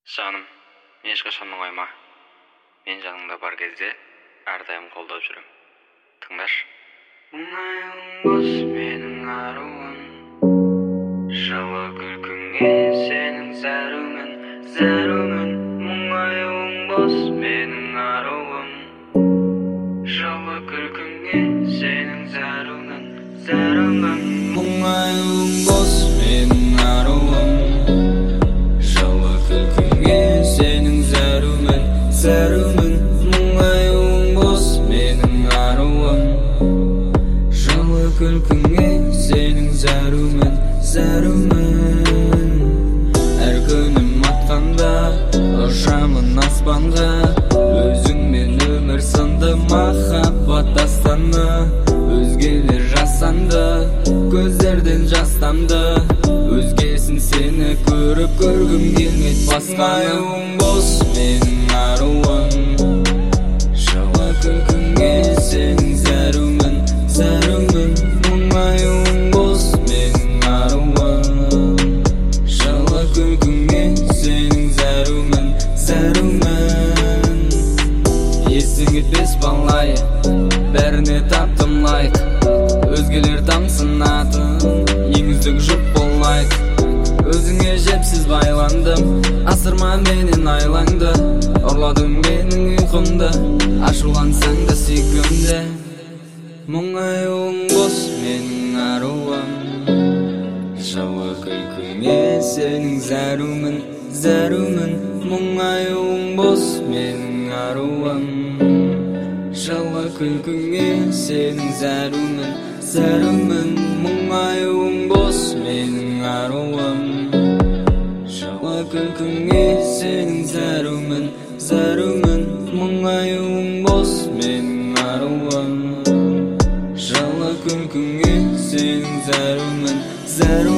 Жаным, ешқашан мұңайма. Мен жаныңда бар кезде әрдайым қолдап жүрем. Тыңдашы. Мұңаюың бос менің аруым, жылы күлкіңе сенің зәрумін. Мұңаюың бос менің аруым, жылы күлкіңе сенің зәрумін. Мұңаюың бос менің аруым, жылы күлкіңе сенің зәрумін. Мұңаюың бос менің аруым, жылы күлкіңе сенің зәрумін. Әр күнім атқанда ұшамын аспанға, өзіңмен өмір сынды махаббат дастаны. Өзгелер жасанды, көздерден жастамды, өзгесін сені көріп көргім келмейді басқаны. Мұңаюың бос менің аруым, жылы күлкіңе сенің зәрумін. Мұңаюың бос менің аруым, жылы күлкіңе сенің зәрумін. Есің кетпес балай, бәріне таптым лайк, өзгелер тамсынатын, ең үздік жұп болайық. Өзіңе жепсіз байландым, асырма менен айлаңды, ұрладың менің ұйқымды, ашулансаң да сүйкімді. Мұңаюың бос менің аруым, жылы күлкіңе сенің зәрумін. Мұңаюың бос менің аруым, жылы күлкіңе сенің зәрумін. Мұңаюың бос менің аруым, жылы күлкіңе сенің зәрумін. Мұңаюың бос менің аруым, жылы күлкіңе сенің зәрумін.